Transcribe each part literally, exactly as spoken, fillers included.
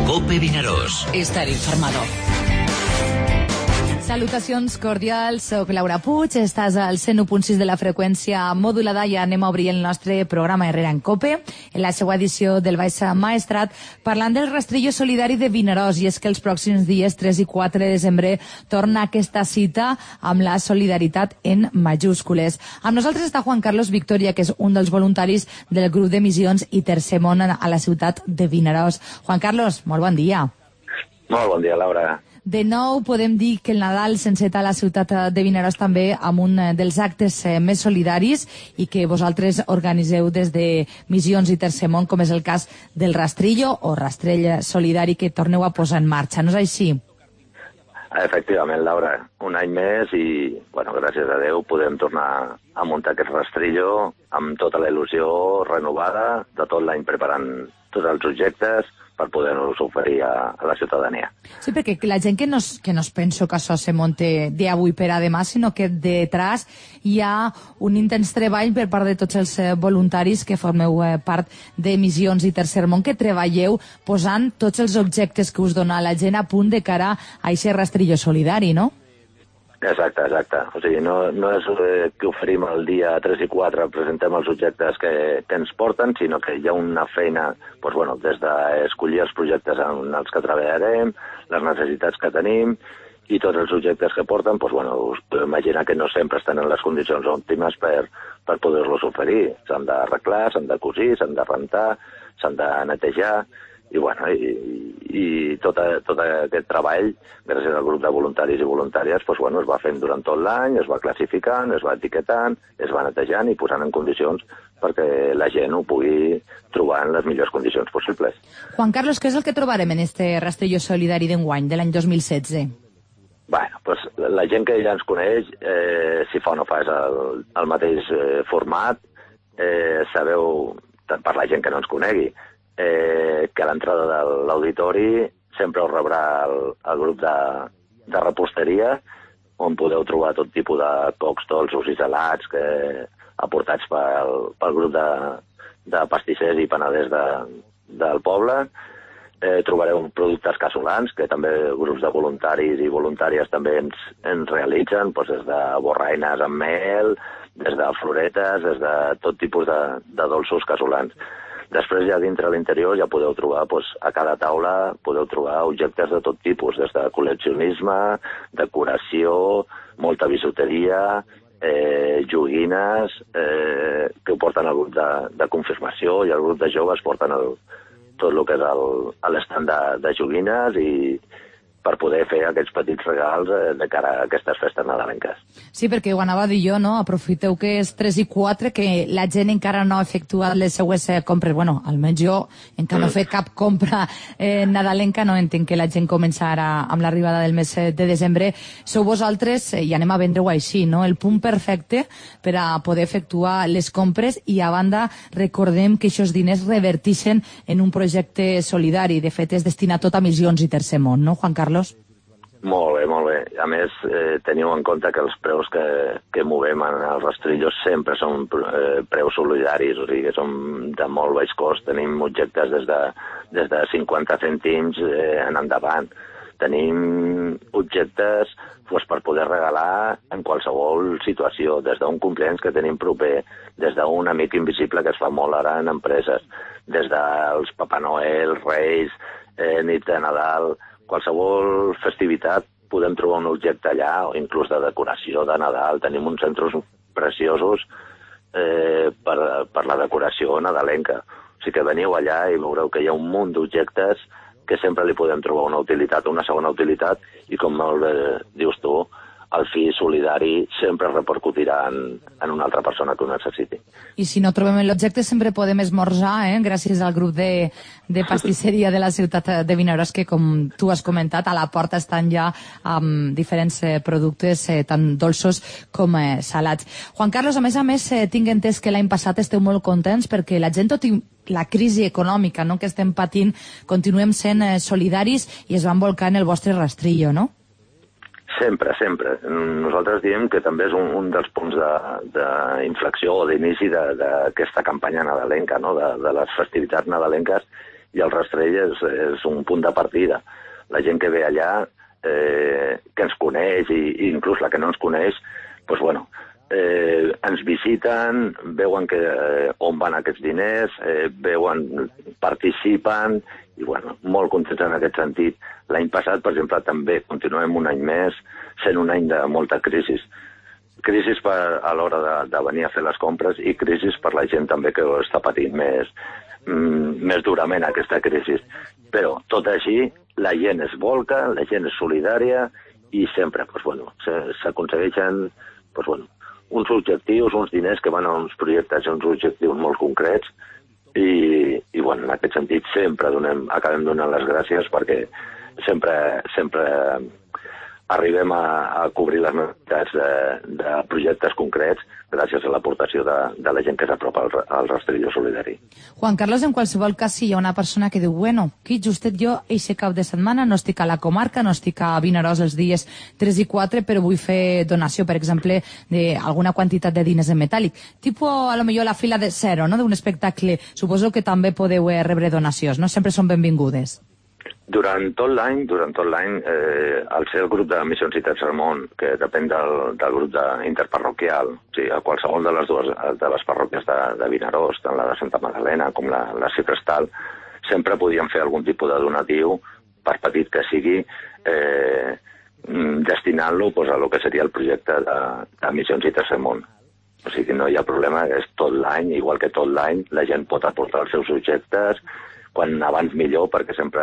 COPE Vinaròs. Estar informado. Salutacions cordials, soc Laura Puig, estàs al cent u punt sis de la freqüència modulada i anem a obrir el nostre programa Herrera en COPE, en la seva edició del Baix Maestrat, parlant del rastrillo solidari de Vinaròs, i és que els pròxims dies tres i quatre de desembre torna aquesta cita amb la solidaritat en majúscules. Amb nosaltres està Juan Carlos Victoria, que és un dels voluntaris del grup de missions i Tercer Món a la ciutat de Vinaròs. Juan Carlos, molt bon dia. Molt bon dia, Laura. De nou, podem dir que el Nadal s'enceta a la ciutat de Vinaròs també amb un dels actes més solidaris i que vosaltres organiseu des de Missions i Tercer Món, com és el cas del rastrillo o rastrell solidari que torneu a posar en marxa, no és així? Efectivament, Laura, un any més i, bueno, gràcies a Déu, podem tornar a muntar aquest rastrillo amb tota la il·lusió renovada, de tot l'any preparant tots els objectes per poder-nos oferir a, a la ciutadania. Sí, perquè la gent que no, que no es penso que això se monte d'avui per a demà, sinó que detrás hi ha un intens treball per part de tots els voluntaris que formeu part de Missions i Tercer Món, que treballeu posant tots els objectes que us dona la gent a punt de cara a aquest rastrillo solidari, no? Exacte, exacte. O sigui, no, no és eh, que oferim el dia tres i quatre, presentem els objectes que, que ens porten, sinó que hi ha una feina, doncs, bueno, des d'escollir els projectes en els que treballarem, les necessitats que tenim, i tots els objectes que porten, doncs, bueno, us podeu imaginar que no sempre estan en les condicions òptimes per, per poder-los oferir. S'han d'arreglar, s'han de cosir, s'han de rentar, s'han de netejar, i, bueno, i, i tot, a, tot aquest treball, gràcies al grup de voluntaris i voluntàries, doncs, bueno, es va fent durant tot l'any, es va classificant, es va etiquetant, es va netejant i posant en condicions perquè la gent ho pugui trobar en les millors condicions possibles. Juan Carlos, què és el que trobarem en este rastrillo solidari d'enguany, de l'any dos mil setze? Bueno, pues, la gent que ja ens coneix, eh, si fa o no fa és el, el mateix eh, format, eh, sabeu, per la gent que no ens conegui, eh, que a l'entrada de l'auditori sempre us rebrà el, el grup de, de reposteria, on podeu trobar tot tipus de cocs dolços i salats que, aportats pel, pel grup de, de pastissers i panaders de, del poble. Eh, trobareu productes casolans, que també grups de voluntaris i voluntàries també ens, ens realitzen, doncs des de borraines amb mel, des de floretes, des de tot tipus de, de dolços casolans. Després, ja dintre l'interior, ja podeu trobar, doncs, a cada taula podeu trobar objectes de tot tipus, des de col·leccionisme, decoració, molta bisuteria, eh, joguines, eh, que ho porten al grup de, de confirmació, i el grup de joves porten el, tot el que és l'estand de, de joguines, i per poder fer aquests petits regals eh, de cara a aquestes festes nadalenques. Sí, perquè ho anava a dir jo, no? Aprofiteu que és tres i quatre, que la gent encara no ha efectuat les seues eh, compres. Bueno, almenys jo encara no he fet cap compra eh, nadalenca, no entenc que la gent començarà amb l'arribada del mes de desembre. Sou vosaltres, eh, i anem a vendre-ho així, no? El punt perfecte per a poder efectuar les compres, i a banda recordem que aquests diners revertixen en un projecte solidari. De fet, és destinat tot a Missions i Tercer Món, no, Juan Carlos? Molt bé, molt bé. A més, eh, teniu en compte que els preus que, que movem en els rastrillos sempre són eh, preus solidaris, o sigui que són de molt baix cost. Tenim objectes des de, des de cinquanta cèntims eh, en endavant. Tenim objectes pues, per poder regalar en qualsevol situació, des d'un compleanys que tenim proper, des d'un amic invisible que es fa molt ara en empreses, des dels Papa Noel, Reis, eh, nit de Nadal. Qualsevol festivitat podem trobar un objecte allà, o inclús de decoració de Nadal. Tenim uns centres preciosos eh, per, per la decoració nadalenca. O sigui que veniu allà i veureu que hi ha un munt d'objectes que sempre li podem trobar una utilitat, una segona utilitat, i com molt bé dius tu, el fi solidari sempre repercutirà en, en una altra persona que ho necessiti. I si no trobem l'objecte sempre podem esmorzar, eh? Gràcies al grup de, de pastisseria de la ciutat de Vinaròs, que com tu has comentat, a la porta estan ja amb diferents eh, productes, eh, tant dolços com eh, salats. Juan Carlos, a més a més, eh, tinc entès que l'any passat esteu molt contents perquè la gent, tot i la crisi econòmica, no?, que estem patint, continuem sent eh, solidaris i es van volcar en el vostre rastrillo, no? Sempre, sempre. Nosaltres diem que també és un, un dels punts d'inflexió o d'inici d'aquesta campanya nadalenca, no?, de, de les festivitats nadalenques, i el Rastrell és, és un punt de partida. La gent que ve allà, eh, que ens coneix, i, i inclús la que no ens coneix, doncs, bueno, eh, ens visiten, veuen que, eh, on van aquests diners, eh, veuen, participen, i bueno, molt contents en aquest sentit. L'any passat, per exemple, també continuem un any més, sent un any de molta crisi. Crisi per, a l'hora de, de venir a fer les compres i crisi per la gent també que està patint més, mm, més durament aquesta crisi. Però, tot així, la gent es volca, la gent és solidària i sempre doncs, bueno, s'aconsegueixen doncs, bueno, uns objectius, uns diners que van a uns projectes i uns objectius molt concrets i, i bueno, en aquest sentit sempre donem, acabem donant les gràcies perquè sempre, sempre arribem a, a cobrir les necessitats de, de projectes concrets gràcies a l'aportació de, de la gent que s'apropa al, al Rastrillo Solidari. Juan Carlos, en qualsevol cas, si hi ha una persona que diu bueno, aquí justet jo, eixe cap de setmana, no estic a la comarca, no estic a Vinaròs els dies tres i quatre, però vull fer donació, per exemple, d'alguna quantitat de diners en metàl·lic. Tipo, a lo millor, la fila de zero, no?, d'un espectacle. Suposo que també podeu eh, rebre donacions, no? Sempre són benvingudes. Durant tot l'any, durant tot l'any, eh, al ser el grup de Missions i Tercer Món, que depèn del, del grup de interparroquial, o sigui, a qualsevol de les dues de les parròquies de, de Vinaròs, tant la de Santa Magdalena com la, la Cifrestal, sempre podíem fer algun tipus de donatiu, per petit que sigui, eh, destinant-lo pues, a lo que seria el projecte de, de Missions i Tercer Món. O sigui, no hi ha problema, és tot l'any, igual que tot l'any, la gent pot aportar els seus objectes, quan abans millor, perquè sempre,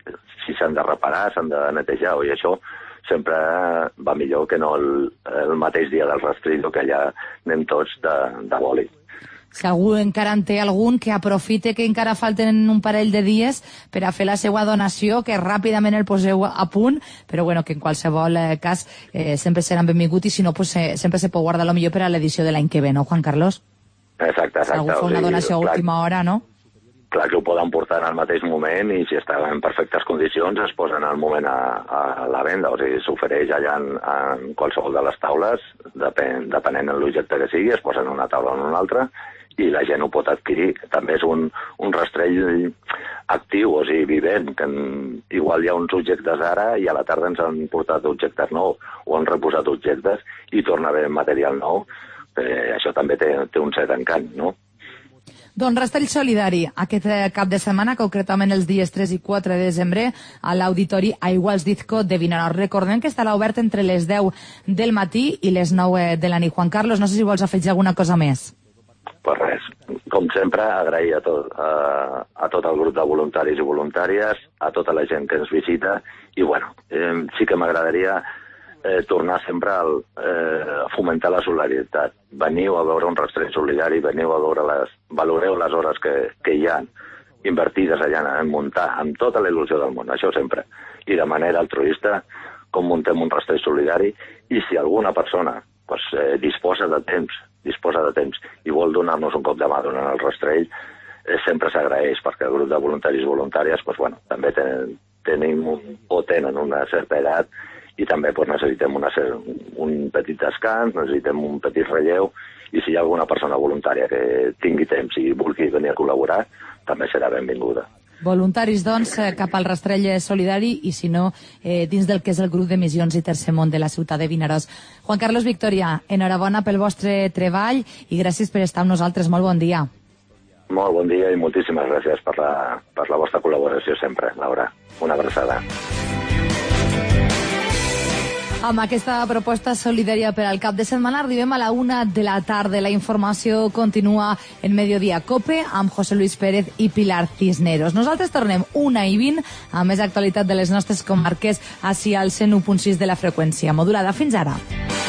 si s'han de reparar, s'han de netejar, i això sempre va millor que no el, el mateix dia del rastrillo, que allà anem tots de, de boli. Si algú encara en té algun, que aprofite que encara falten un parell de dies per a fer la seva donació, que ràpidament el poseu a punt, però bueno, que en qualsevol eh, cas eh, sempre seran benvinguts i si no, pues, eh, sempre se pot guardar lo millor per a l'edició de l'any que ve, no, Juan Carlos? Exacte, exacte. Si algú fa una donació a última hora, no? Clar que ho poden portar en el mateix moment i si estan en perfectes condicions es posen al moment a, a la venda, o sigui, s'ofereix allà en, en qualsevol de les taules, depèn, depenent de l'objecte que sigui, es posen en una taula o en una altra i la gent ho pot adquirir. També és un, un rastrell actiu, o sigui, vivent, que en, igual hi ha uns objectes ara i a la tarda ens han portat objectes nous o han reposat objectes i torna a haver material nou. Eh, això també té, té un cert encant, no? Doncs Rastrell Solidari, aquest cap de setmana, concretament els dies tres i quatre de desembre, a l'Auditori Aigüals Dizco de Vinaròs. Recordem que estarà obert entre les deu del matí i les nou de la nit. Juan Carlos, no sé si vols afegir alguna cosa més. Pues res, com sempre, agrair a tot, a, a tot el grup de voluntaris i voluntàries, a tota la gent que ens visita, i bueno, eh, sí que m'agradaria Eh, tornar sempre al, eh, a fomentar la solidaritat. Veniu a veure un rastrell solidari, veniu a veure les, valoreu les hores que, que hi ha invertides allà en muntar amb tota la il·lusió del món, això sempre. I de manera altruista, com muntem un rastrell solidari, i si alguna persona pues, eh, disposa de temps, disposa de temps i vol donar-nos un cop de mà durant el rastrell, eh, sempre s'agraeix, perquè el grup de voluntaris i voluntàries pues, bueno, també tenen, tenim un, o tenen una certa edat i també pues, necessitem una, un petit descans, necessitem un petit relleu i si hi ha alguna persona voluntària que tingui temps i vulgui venir a col·laborar, també serà benvinguda. Voluntaris, doncs, cap al Rastrell Solidari i, si no, eh, dins del que és el grup de Missions i Tercer Món de la ciutat de Vinaròs. Juan Carlos Victoria, enhorabona pel vostre treball i gràcies per estar amb nosaltres. Molt bon dia. Molt bon dia i moltíssimes gràcies per la, per la vostra col·laboració sempre, Laura. Una abraçada. Amb aquesta proposta solidària per al cap de setmana arribem a la una de la tarda. La informació continua en Mediodía Cope amb José Luis Pérez i Pilar Cisneros. Nosaltres tornem una i vint amb més actualitat de les nostres comarques ací al cent u punt sis de la freqüència modulada. Fins ara.